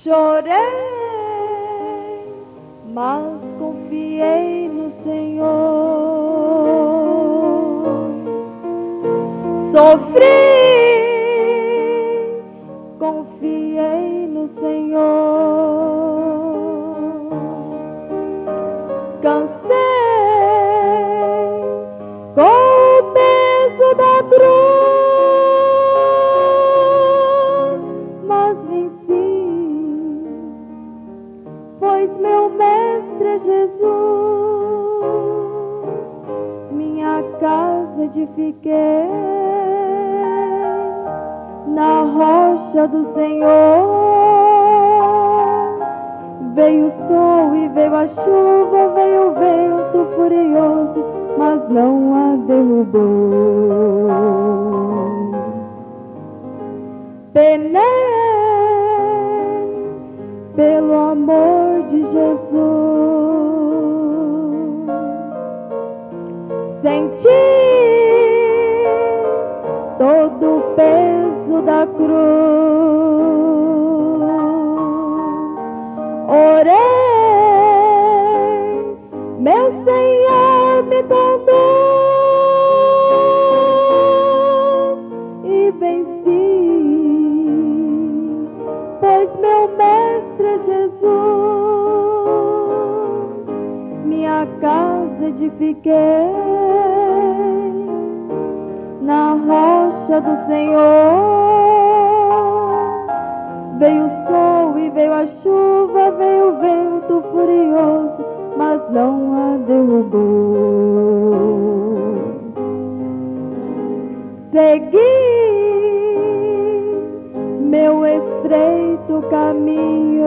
Chorei, mas confiei no Senhor. Sofri, confiei no Senhor. Cansei com o peso da cruz, mas venci, pois meu mestre é Jesus. Minha casa edifiquei na rocha do Senhor. Veio o sol e veio a chuva, veio o vento furioso, mas não a derrubou. Penei pelo amor de Jesus, senti todo o peso da cruz. Orei, meu Senhor me conduz, e venci, pois meu mestre é Jesus. Minha casa edifiquei na rocha do Senhor. Veio o sol e veio a chuva, veio o vento furioso, mas não a derrubou. Segui meu estreito caminho,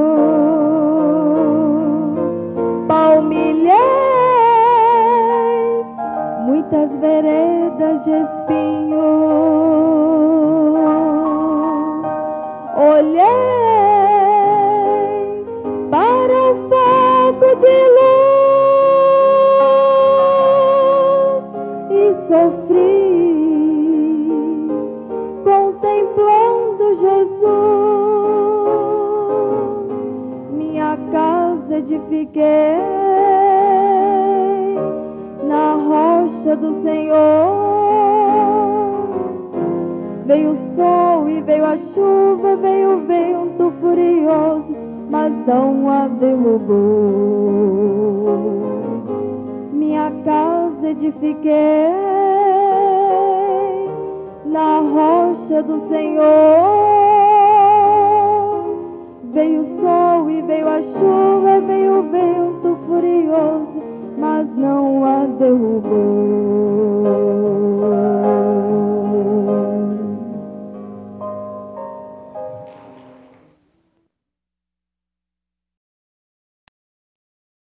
palmilhei muitas veredas de espinhos. Olhei para o fogo de luz e sofri, contemplando Jesus. Minha casa edifiquei na rocha do Senhor. Veio o sol e veio a chuva, veio o vento furioso, mas não a derrubou. Minha casa edifiquei na rocha do Senhor. Veio o sol e veio a chuva, veio o vento furioso, mas não a derrubou.